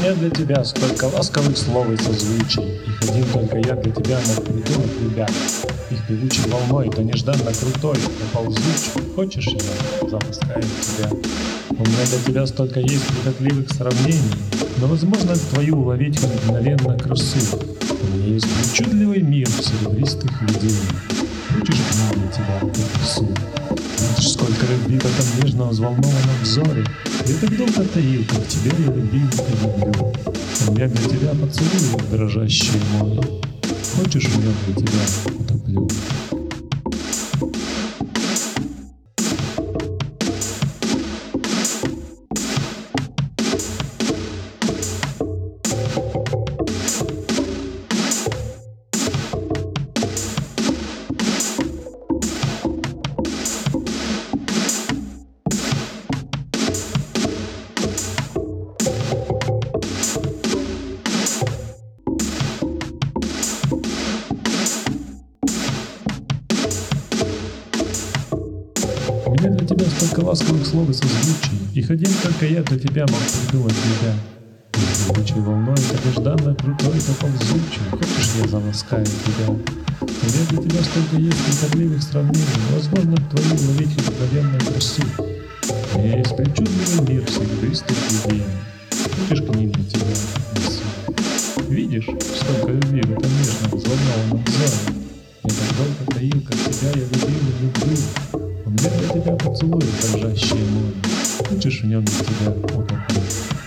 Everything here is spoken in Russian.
меня для тебя столько ласковых слов и созвучий. Их один только я для тебя мог придумать, ребят. Их певучей волной, то нежданно крутой, то ползучий. Хочешь, я запускаю тебя? У меня для тебя столько есть прихотливых сравнений, но возможно твою уловить мгновенно красу. У меня есть причудливый мир серебристых видений. Хочешь, мне для тебя красу? Видишь, сколько любви в этом нежно взволнованном взоре. Я так долго таил, как тебя я любил и люблю. У меня для тебя поцелуи, дрожащие море. Хочешь, я для тебя утоплю? У меня для тебя столько ласковых слов и созвучий. Их один только я для тебя мог придумать, тебя. Их певучей волной, то нежданно крутой, то ползучий. Хочешь, я заласкаю тебя? У меня для тебя столько есть прихотливых сравнений. Возможно, твою уловить мгновенную красу. У меня есть причудливый мир серебристых видений. Хочешь, к ним для тебя несу? Видишь, сколько любви в этом нежном взволнованном взоре. Я так долго таил, как тебя я любил и люблю. У меня для тебя поцелуи, дрожащие море. Хочешь, в нем для тебя утоплю?